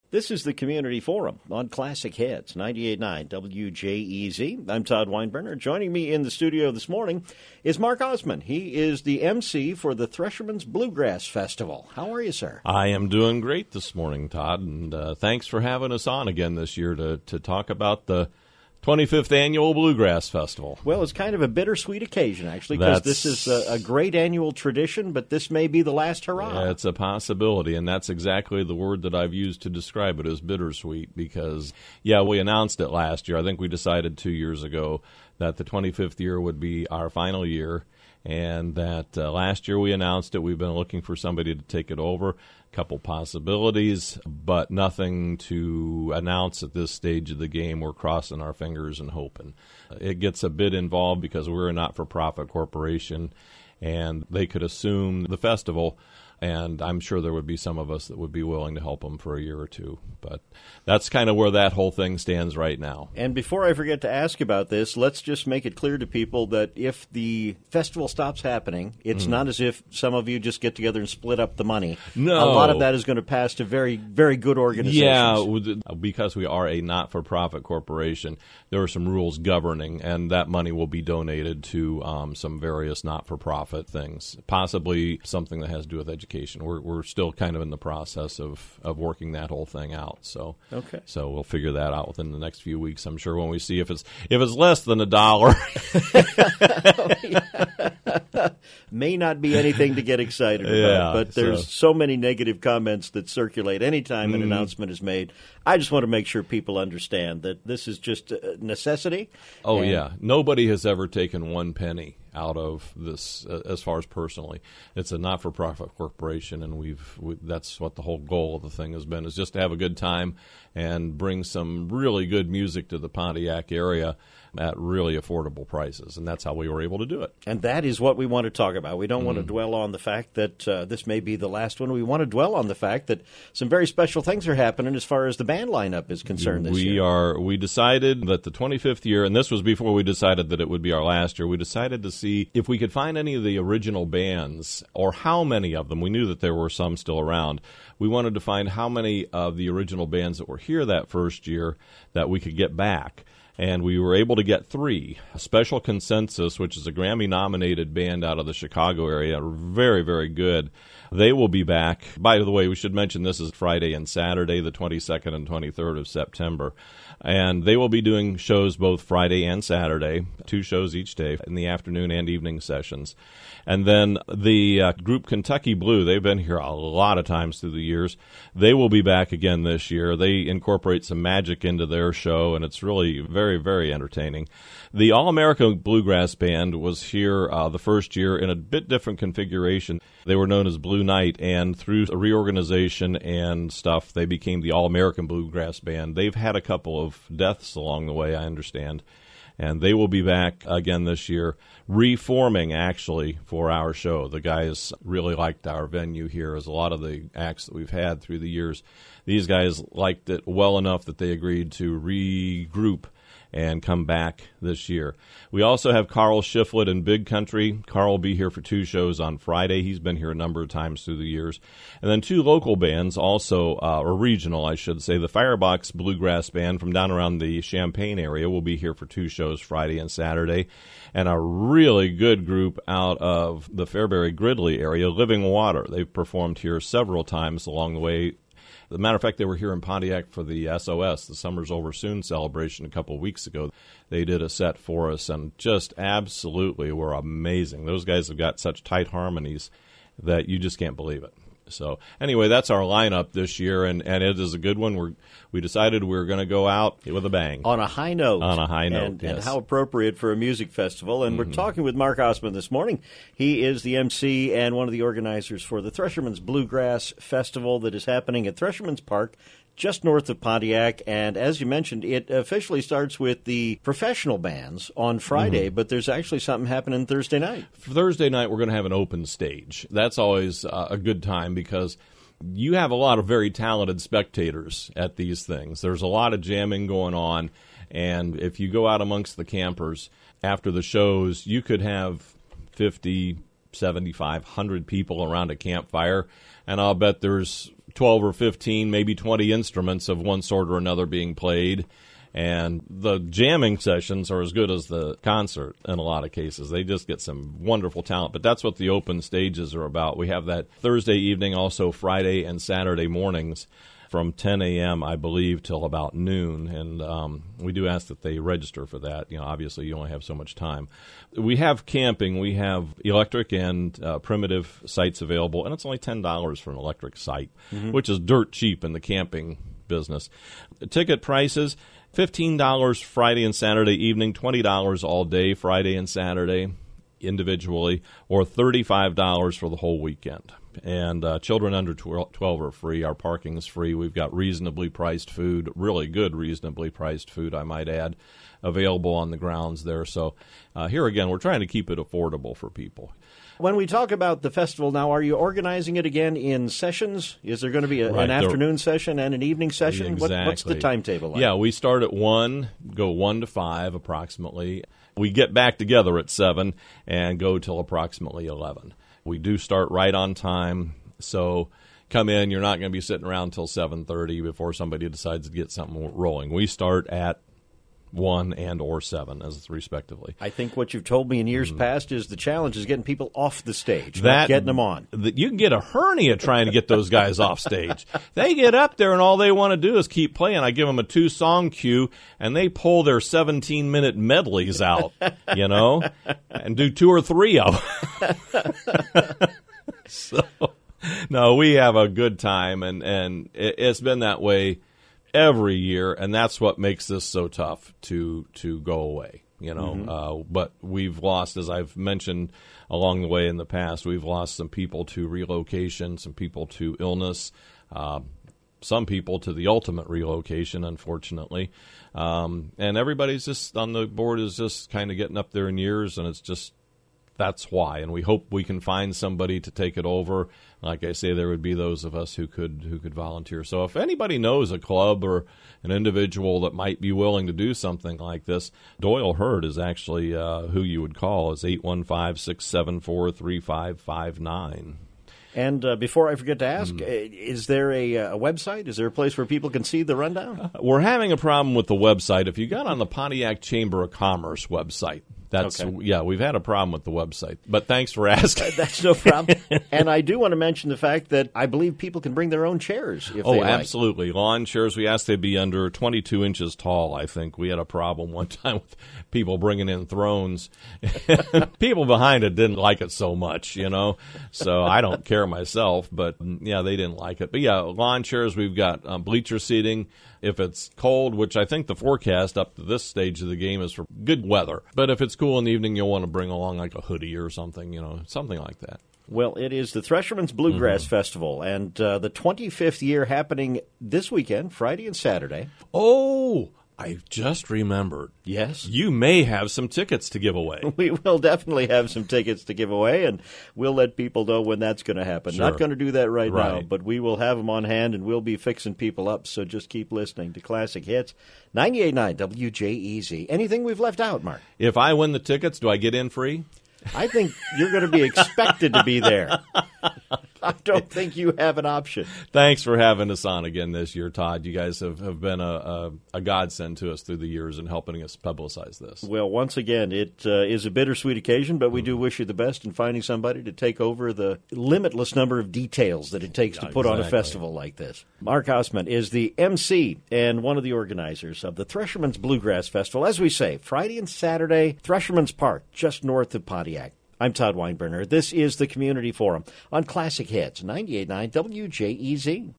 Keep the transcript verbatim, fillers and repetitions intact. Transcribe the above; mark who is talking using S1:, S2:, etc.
S1: This is the Community Forum on Classic Hits, ninety-eight point nine W J E Z. I'm Todd Weinberner. Joining me in the studio this morning is Mark Osmond. He is the M C for the Thresherman's Bluegrass Festival. How are you, sir?
S2: I am doing great this morning, Todd, and uh, thanks for having us on again this year to, to talk about the twenty-fifth Annual Bluegrass Festival.
S1: Well, it's kind of a bittersweet occasion, actually, because this is a, a great annual tradition, but this may be the last hurrah.
S2: Yeah, it's a possibility, and that's exactly the word that I've used to describe it, as bittersweet, because, yeah, we announced it last year. I think we decided two years ago that the twenty-fifth year would be our final year, and that uh, last year we announced it. We've been looking for somebody to take it over. Couple possibilities, but nothing to announce at this stage of the game. We're crossing our fingers and hoping. It gets a bit involved because we're a not-for-profit corporation, and they could assume the festival, and I'm sure there would be some of us that would be willing to help them for a year or two. But that's kind of where that whole thing stands right now.
S1: And before I forget to ask about this, let's just make it clear to people that if the festival stops happening, it's mm. not as if some of you just get together and split up the money.
S2: No.
S1: A lot of that is going to pass to very, very good organizations.
S2: Yeah, because we are a not-for-profit corporation, there are some rules governing, and that money will be donated to um, some various not-for-profit things, possibly something that has to do with education. We're we're still kind of in the process of, of working that whole thing out. So
S1: okay.
S2: So we'll figure that out within the next few weeks, I'm sure, when we see if it's if it's less than a dollar.
S1: May not be anything to get excited about,
S2: yeah,
S1: but there's so. so many negative comments that circulate anytime an mm. announcement is made. I just want to make sure people understand that this is just a necessity.
S2: Oh, yeah. Nobody has ever taken one penny out of this uh, as far as personally. It's a not-for-profit corporation, and we've we, that's what the whole goal of the thing has been, is just to have a good time and bring some really good music to the Pontiac area at really affordable prices, and that's how we were able to do it.
S1: And that is what we want to talk about. We don't mm. want to dwell on the fact that uh, this may be the last one. We want to dwell on the fact that some very special things are happening as far as the band lineup is concerned this
S2: we
S1: year.
S2: Are, we decided that the twenty-fifth year, and this was before we decided that it would be our last year, we decided to see if we could find any of the original bands, or how many of them. We knew that there were some still around. We wanted to find how many of the original bands that were here that first year that we could get back. And we were able to get three. Special Consensus, which is a Grammy-nominated band out of the Chicago area, very, very good. They will be back. By the way, we should mention this is Friday and Saturday, the twenty-second and twenty-third of September. And they will be doing shows both Friday and Saturday, two shows each day in the afternoon and evening sessions. And then the uh, group Kentucky Blue, they've been here a lot of times through the years. They will be back again this year. They incorporate some magic into their show, and it's really very, very entertaining. The All-American Bluegrass Band was here uh, the first year in a bit different configuration. They were known as Blue Knight, and through a reorganization and stuff, they became the All-American Bluegrass Band. They've had a couple of deaths along the way, I understand, and they will be back again this year, reforming, actually, for our show. The guys really liked our venue here, as a lot of the acts that we've had through the years. These guys liked it well enough that they agreed to regroup and come back this year. We also have Carl Shiflett in Big Country. Carl will be here for two shows on Friday. He's been here a number of times through the years. And then two local bands also, uh, or regional, I should say. The Firebox Bluegrass Band from down around the Champaign area will be here for two shows, Friday and Saturday. And a really good group out of the Fairbury Gridley area, Living Water. They've performed here several times along the way. As a matter of fact, they were here in Pontiac for the S O S, the Summer's Over Soon celebration, a couple of weeks ago. They did a set for us and just absolutely were amazing. Those guys have got such tight harmonies that you just can't believe it. So anyway, that's our lineup this year, and, and it is a good one. We're, we decided we were going to go out with a bang.
S1: On a high note.
S2: On a high note,
S1: and,
S2: yes.
S1: And how appropriate for a music festival. And mm-hmm. we're talking with Mark Osmond this morning. He is the M C and one of the organizers for the Thresherman's Bluegrass Festival that is happening at Thresherman's Park, just north of Pontiac. And as you mentioned, it officially starts with the professional bands on Friday, mm-hmm. but there's actually something happening Thursday night.
S2: For Thursday night, we're going to have an open stage. That's always uh, a good time because you have a lot of very talented spectators at these things. There's a lot of jamming going on, and if you go out amongst the campers after the shows, you could have fifty, seventy-five, one hundred people around a campfire, and I'll bet there's twelve or fifteen, maybe twenty instruments of one sort or another being played. And the jamming sessions are as good as the concert in a lot of cases. They just get some wonderful talent. But that's what the open stages are about. We have that Thursday evening, also Friday and Saturday mornings from ten a.m., I believe, till about noon. And um, we do ask that they register for that. You know, obviously, you only have so much time. We have camping. We have electric and uh, primitive sites available. And it's only ten dollars for an electric site, mm-hmm. which is dirt cheap in the camping business. Ticket prices, fifteen dollars Friday and Saturday evening, twenty dollars all day Friday and Saturday individually, or thirty-five dollars for the whole weekend. And uh, children under twelve are free. Our parking is free. We've got reasonably priced food, really good reasonably priced food, I might add, available on the grounds there. So uh, here again, we're trying to keep it affordable for people.
S1: When we talk about the festival now, are you organizing it again in sessions? Is there going to be a,
S2: right,
S1: an afternoon session and an evening session?
S2: Exactly.
S1: What, what's the timetable like?
S2: Yeah, we start at one, go one to five approximately. We get back together at seven and go till approximately eleven. We do start right on time, so come in. You're not going to be sitting around until seven thirty before somebody decides to get something rolling. We start at one and or seven, as respectively.
S1: I think what you've told me in years mm. past is the challenge is getting people off the stage,
S2: that,
S1: not getting them on.
S2: The, you can get a hernia trying to get those guys off stage. They get up there and all they want to do is keep playing. I give them a two-song cue, and they pull their seventeen-minute medleys out, you know, and do two or three of them. So, no, we have a good time, and, and it, it's been that way every year, and that's what makes this so tough to to go away, you know. Mm-hmm. Uh, but we've lost, as I've mentioned along the way in the past, we've lost some people to relocation, some people to illness, uh, some people to the ultimate relocation, unfortunately. Um, and everybody's just on the board is just kind of getting up there in years, and it's just that's why. And we hope we can find somebody to take it over. Like I say, there would be those of us who could who could volunteer. So if anybody knows a club or an individual that might be willing to do something like this, Doyle Hurd is actually uh, who you would call. Is eight one five, six seven four, three five five nine.
S1: And uh, before I forget to ask,
S2: Mm.
S1: is there a, a website? Is there a place where people can see the rundown?
S2: Uh, we're having a problem with the website. If you got on the Pontiac Chamber of Commerce website, That's
S1: okay.
S2: Yeah, we've had a problem with the website. But thanks for asking.
S1: That's no problem. And I do want to mention the fact that I believe people can bring their own chairs if
S2: oh,
S1: they like.
S2: absolutely. Lawn chairs, we asked they be under twenty-two inches tall, I think. We had a problem one time with people bringing in thrones. People behind it didn't like it so much, you know. So I don't care myself, but, yeah, they didn't like it. But, yeah, lawn chairs, we've got um, bleacher seating. If it's cold, which I think the forecast up to this stage of the game is for good weather. But if it's cool in the evening, you'll want to bring along like a hoodie or something, you know, something like that.
S1: Well, it is the Thresherman's Bluegrass
S2: Mm-hmm.
S1: Festival, and uh, the twenty-fifth year happening this weekend, Friday and Saturday.
S2: Oh, I just remembered.
S1: Yes.
S2: You may have some tickets to give away.
S1: We will definitely have some tickets to give away, and we'll let people know when that's going to happen.
S2: Sure.
S1: Not going to do that right, now,
S2: Right.
S1: but we will have them on hand, and we'll be fixing people up, so just keep listening to Classic Hits. ninety-eight point nine W J E Z. Anything we've left out, Mark?
S2: If I win the tickets, do I get in free?
S1: I think you're going to be expected to be there. I don't think you have an option.
S2: Thanks for having us on again this year, Todd. You guys have, have been a, a, a godsend to us through the years and helping us publicize this.
S1: Well, once again, it uh, is a bittersweet occasion, but we do wish you the best in finding somebody to take over the limitless number of details that it takes to put on a
S2: Exactly.
S1: festival like this. Mark Osmond is the M C and one of the organizers of the Thresherman's Bluegrass Festival. As we say, Friday and Saturday, Thresherman's Park, just north of Pontiac. I'm Todd Weinberner. This is the Community Forum on Classic Hits, ninety-eight point nine W J E Z.